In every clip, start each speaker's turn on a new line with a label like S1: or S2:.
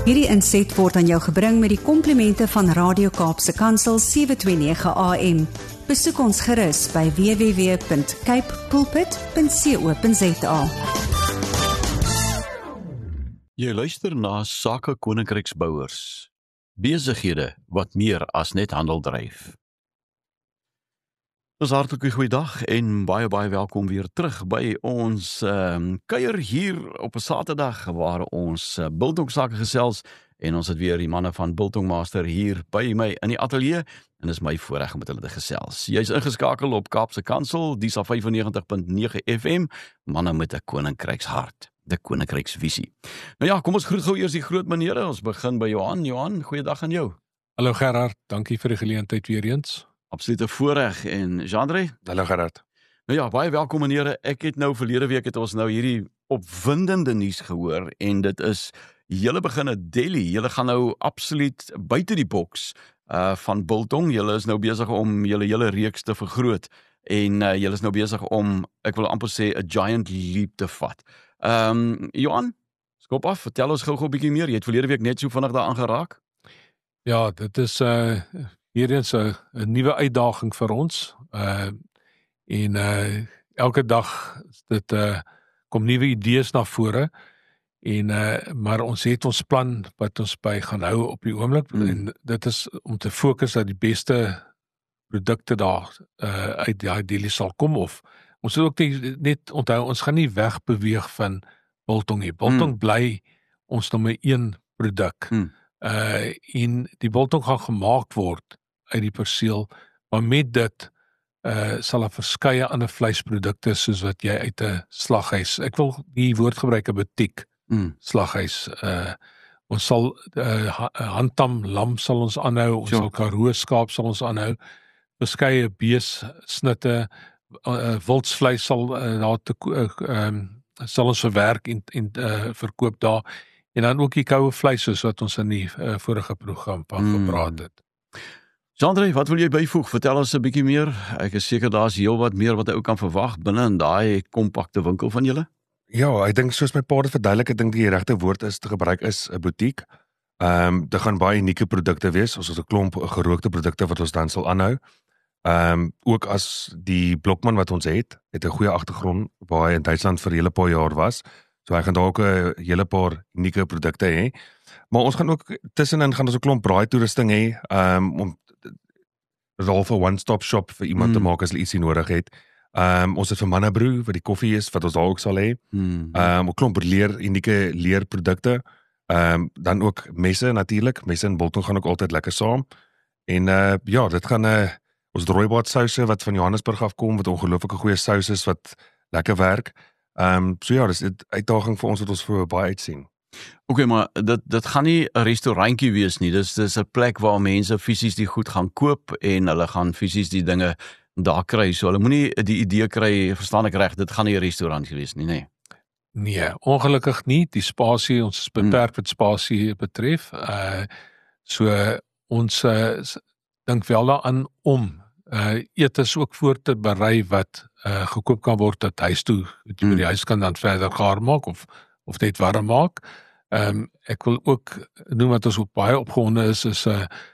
S1: Hierdie inset word aan jou gebring met die komplimente van Radio Kaapse Kansel 729 AM. Besoek ons gerus by www.capepulpit.co.za.
S2: Jy luister na Sake Koninkryksbouers. Besighede wat meer as net handel dryf. Ons hartlike goeiedag en baie welkom weer terug by ons kuier hier op 'n Saterdag waar ons biltong sake gesels en ons het weer die manne van Biltong Master hier by my in die ateljee en is my voorreg om met hulle te gesels. Jy's ingeskakel op Kaapse Kansel, dis op 95.9 FM, manne met 'n koninkrykshart, die koninkryksvisie. Nou ja, kom ons groet gou eers die groot menere. Ons begin by Johan. Johan, goeiedag aan jou.
S3: Hallo Gerard, dankie vir die geleentheid weer eens.
S2: Absolute voorreg. En Jean-André?
S4: Hallo Gerard.
S2: Nou ja, baie welkom menere. Ek het nou verlede week het ons nou hierdie opwindende nuus gehoor en dit is, julle begin 'n deli. Julle gaan nou absoluut buite die boks van biltong. Julle is nou besig om julle hele reeks te vergroot en julle is nou besig om, ek wil amper sê, 'n giant leap te vat. Johan, skop af, vertel ons gou 'n bietjie meer. Jy het verlede week net so vinnig daaraan geraak.
S3: Ja, dit is hier eens 'n nuwe uitdaging vir ons. Elke dag kom nuwe idees na vore. Maar ons het ons plan wat ons by gaan hou op die oomblik. En dit is om te fokus dat die beste produkte daar uit die deli sal kom. Of ons moet ook net onthou, ons gaan nie wegbeweeg van biltong nie. Biltong bly ons nommer 1 produk. En die biltong gaan gemaak word uit die perseel, maar met dit sal daar verskeie ander vleisprodukte soos wat jy uit 'n slaghuis, ek wil die woord gebruik, 'n butiek slaghuis. Ons sal handtam lam sal ons aanhou, ons sal Karoo skaap sal ons aanhou, verskeie beessnitte, wildsvleis sal sal ons verwerk en verkoop daar, en dan ook die koue vleis soos wat ons in die vorige program van gepraat het.
S2: Jean-André, wat wil jy byvoeg? Vertel ons 'n bietjie meer. Ek is seker daar's heel wat meer wat 'n ou kan verwag binne in daai kompakte winkel van julle.
S4: Ja, ek dink soos my pa dit verduidelik, ek dink die regte woord is te gebruik is 'n butiek. Dit gaan baie unieke produkte wees. Ons het 'n klomp gerookte produkte wat ons dan sal aanhou. Ook as die blokman wat ons het 'n goeie agtergrond waar hy in Duitsland vir 'n hele paar jaar was. So hy gaan daar ook 'n hele paar unieke produkte hê. Maar ons gaan ook tussenin gaan ons 'n klomp braaitoerusting hê, om half 'n one-stop shop vir iemand te maak as hulle ietsie nodig het. Ons het vir Mannabrew wat die koffie is wat ons daar ook sal hê. 'n klomp unieke leerprodukte. Dan ook messe natuurlik. Messe en biltong gaan ook altyd lekker saam. En ja, dit gaan ons rooibaard souse wat van Johannesburg afkom, wat ongelooflike goeie sous is wat lekker werk. So ja, dis 'n uitdaging vir ons wat ons voor baie uitsien.
S2: Okay, maar dit gaan nie 'n restaurantjie wees nie. Dis 'n plek waar mense fisies die goed gaan koop en hulle gaan fisies die dinge daar kry. So hulle moenie die idee kry, verstaan ek reg, dit gaan nie 'n restaurant wees nie, nê?
S3: Nee, ongelukkig nie. Die spasie, ons is beperk wat spasie betref. So ons dink wel daaraan om etes ook voor te berei wat gekoop kan word dat huis toe, dat jy by die huis kan dan verder gaar maak of net warm maak. Ek wil ook noem wat ons ook baie opgewonde is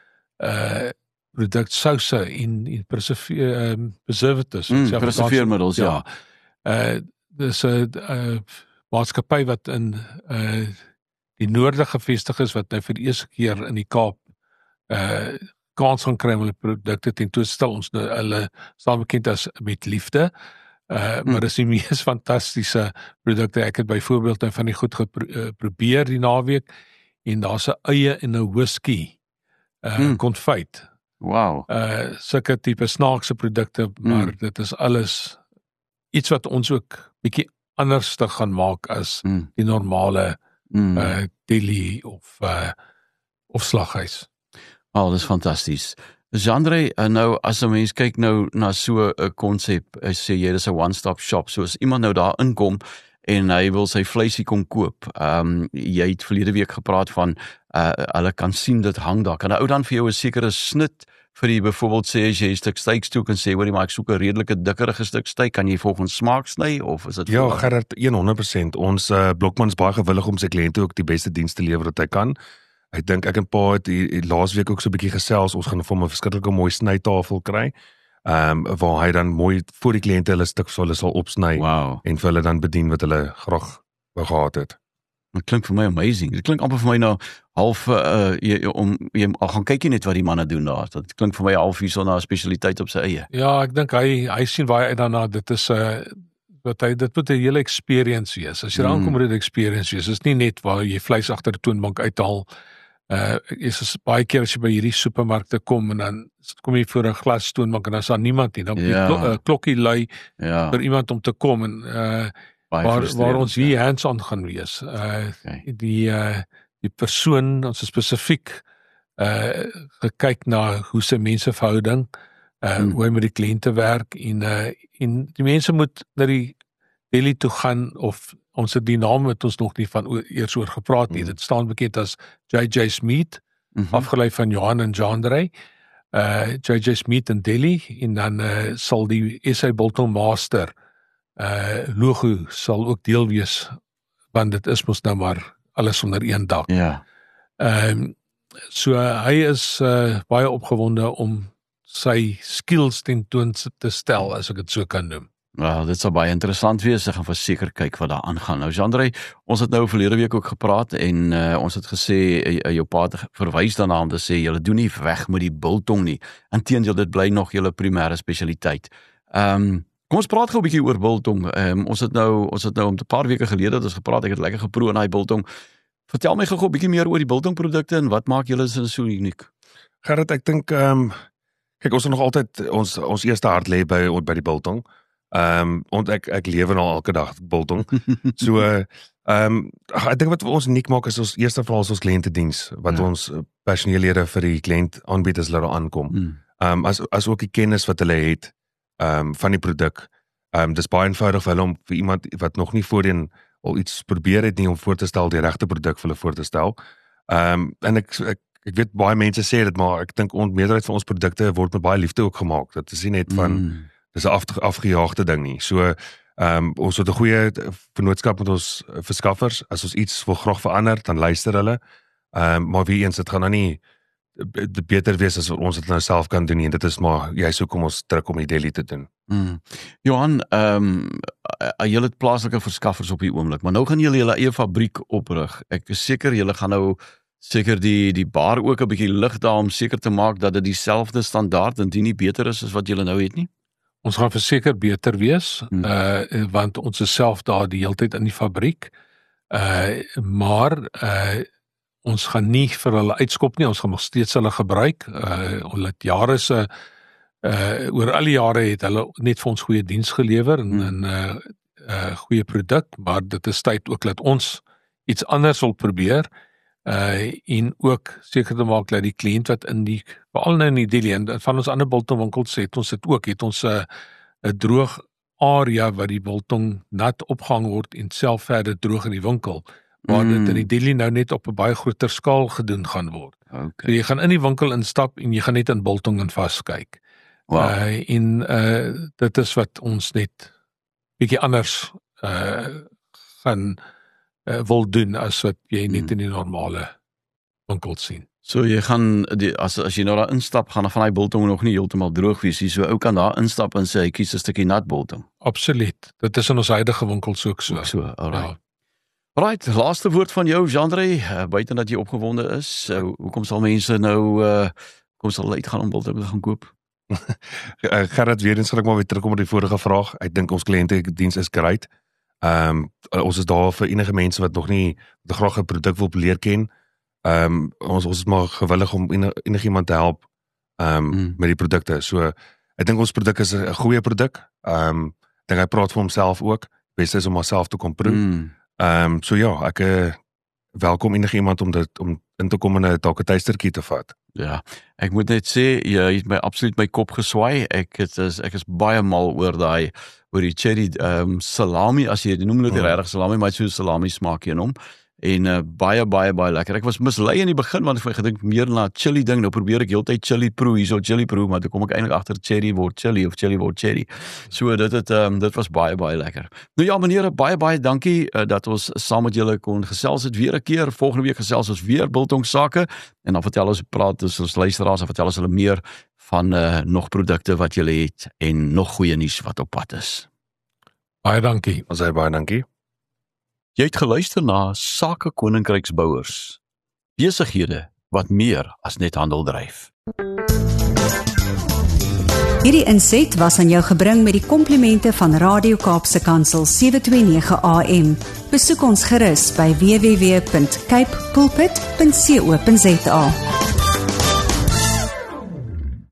S3: produk souse en preservatives.
S2: Preserveermiddels, ja.
S3: Dis 'n maatskappy wat in die noorde gevestig is, wat nou vir die eerste keer in die Kaap kans gaan kry om hulle produkte tentoonstel. Hulle staan bekend as Met Liefde. Maar dis die mees fantastiese produkte. Ek het byvoorbeeld van die goed geprobeer die naweek en daar's 'n eie en 'n whisky konfyt.
S2: Wow.
S3: Sulke tipe snaakse produkte, maar dit is alles iets wat ons ook bietjie anders te gaan maak as die normale deli of slaghuis.
S2: Dis fantasties. Jean-André, nou as 'n mens kyk nou na so 'n konsep, sê jy dis 'n one-stop shop, so as iemand nou daar inkom en hy wil sy vleisie kom koop, jy het verlede week gepraat van, hulle kan sien dit hang daar, kan 'n ou dan vir jou 'n sekere snit vir die byvoorbeeld sê as jy 'n stuk steak soek en sê hoorie maar ek soek 'n redelike dikkerige stuk steak, kan jy volgens smaak sny of is dit
S4: Ja, Gerard, 100%. Ons Blokman is baie gewillig om sy kliënte ook die beste diens te lewer wat hy kan. Ek dink ek en Pa het laasweek ook so 'n bietjie gesels. Ons gaan vir hom 'n verskriklike mooi snytafel kry. Waar hy dan mooi vir die kliënte hulle stuk sal opsny en vir hulle dan bedien wat hulle graag wou gehad het.
S2: Dit klink vir my amazing. Dit klink amper vir my nou half jy gaan kyk net wat die manne doen daar. Dit klink vir my half hierso na 'n spesialiteit op sy eie.
S3: Ja, ek dink hy sien baie uit daarna. Dit is dit moet 'n hele experience wees. As jy daar aankom, moet dit 'n experience wees. Dit is nie net waar jy vleis agter 'n toonbank uithaal. Is baie keer as jy by hierdie supermarkte kom en dan kom jy voor 'n glas toonbank en dan is daar niemand nie. Dan moet jy klokkie lui vir iemand om te kom en waar ons hier hands-on gaan wees. Die persoon, ons spesifiek gekyk na hoe se menseverhouding, hoe hy met die kliënte werk en die mense moet na die deli toe gaan of ons het die naam het ons nog nie van eers oor gepraat nie. Dit staan bekend as JJ's Meat, afgelei van Johan en Jandrey. JJ's Meat in Delhi en dan sal die SA Biltong Master logo sal ook deel wees, want dit is mos nou maar alles onder een dak.
S2: Ja.
S3: So hy is baie opgewonde om sy skills tentoon te stel, as ek dit so kan noem.
S2: Wel, dit sal baie interessant wees. Ek gaan verseker kyk wat daar aangaan. Nou Jandrey, ons het nou verlede week ook gepraat en ons het gesê jou pa het verwys daarna om te sê julle doen nie weg met die biltong nie. Inteendeel, dit bly nog julle primêre spesialiteit. Kom ons praat gou 'n bietjie oor biltong. Ons het nou 'n paar weke gelede het ons gepraat, ek het lekker geproe aan daai biltong. Vertel my gou 'n bietjie meer oor die biltongprodukte en wat maak julle so uniek?
S4: Gerard, ek dink kyk, ons het nog altyd ons eerste hart lê by die biltong. Ek lewe nou elke dag biltong. So ek dink wat ons uniek maak is ons eerste verhaal is ons kliëntediens wat ons personeellede vir die kliënt aanbied as hulle daar aankom. As ook die kennis wat hulle het van die produk. Dis baie eenvoudig vir hulle om vir iemand wat nog nie voorheen al iets probeer het nie om voor te stel die regte produk vir hulle voor te stel. En ek weet baie mense sê dit, maar ek dink meerderheid van ons produkte word met baie liefde ook gemaak. Dit is nie net van dis 'n afgejaagde ding nie. So ons het 'n goeie vennootskap met ons verskaffers. As ons iets wil graag verander, dan luister hulle. Maar wie eens dit gaan nou nie beter wees as ons dit nou self kan doen nie. En dit is maar so kom ons druk om die deli te doen.
S2: Johan, julle het plaaslike verskaffers op die oomblik, maar nou gaan julle julle eie fabriek oprig. Ek is seker julle gaan nou die bar ook 'n bietjie lig daar om seker te maak dat dit dieselfde standaard en nie beter is as wat julle nou het nie.
S3: Ons gaan verseker beter wees, want ons is self daar die hele tyd in die fabriek, maar ons gaan nie vir hulle uitskop nie, ons gaan nog steeds hulle gebruik, hulle het jare oor al die jare het hulle net vir ons goeie diens gelewer en goeie produk, maar dit is tyd ook dat ons iets anders wil probeer, en ook seker te maak dat die kliënt wat veral nou in die deli en van ons ander biltongwinkels het ons 'n droog area waar die biltong nat opgehang word en self verder droog in die winkel, waar dit in die deli nou net op 'n baie groter skaal gedoen gaan word.
S2: Okay.
S3: So jy gaan in die winkel instap en jy gaan net in biltong en vaskyk. Dit is wat ons net bietjie anders gaan wil doen as wat jy net in die normale winkel sien.
S2: So jy gaan as jy nou daar instap, gaan van daai biltong nog nie heeltemal droog wees nie. So ou kan daar instap en sê hy kies 'n stukkie nat biltong.
S3: Absoluut. Dit is in ons huidige winkels ook so.
S2: Alright. Right, laaste woord van jou, Jandrey, buiten dat jy opgewonde is. Hoekom sal mense nou kom sal uitgaan om biltong te gaan koop?
S4: Gerard, weer eens gaan ek maar weer terugkom op die vorige vraag. Ek dink ons kliëntediens is great. Ons is daar vir enige mense wat nog nie graag 'n produk wil leer ken. Ons is maar gewillig om enigiemand te help met die produkte. So ek dink ons produk is 'n goeie produk. Ek dink hy praat vir homself ook. Beste is om homself te kom proe. So ja, ek welkom enigiemand om in te kom en dalk 'n tuistertjie te vat.
S2: Ja, ek moet net sê jy het my absoluut my kop geswaai. Ek is baie mal oor die cherry salami, as jy noem dit regtig salami, maar so salami smaak in hom. en baie lekker. Ek was mislei in die begin, want ek het gedink meer na chili ding, nou probeer ek heeltyd chili proe, maar toe kom ek eintlik agter cherry word chili of chili word cherry. So dit was baie lekker. Nou ja, menere, baie dankie dat ons saam met julle kon gesels het weer 'n keer. Volgende week gesels ons weer biltong sake en dan vertel ons luisteraars, en vertel ons hulle meer van nog produkte wat julle het en nog goeie nuus wat op pad is.
S3: Baie dankie.
S4: Ons sê baie dankie.
S2: Jy het geluister na Sake Koninkryksbouers. Besighede wat meer as net handel dryf.
S1: Hierdie inset was aan jou gebring met die komplimente van Radio Kaapse Kansel 729 AM. Besoek ons gerus by www.cape pulpit.co.za.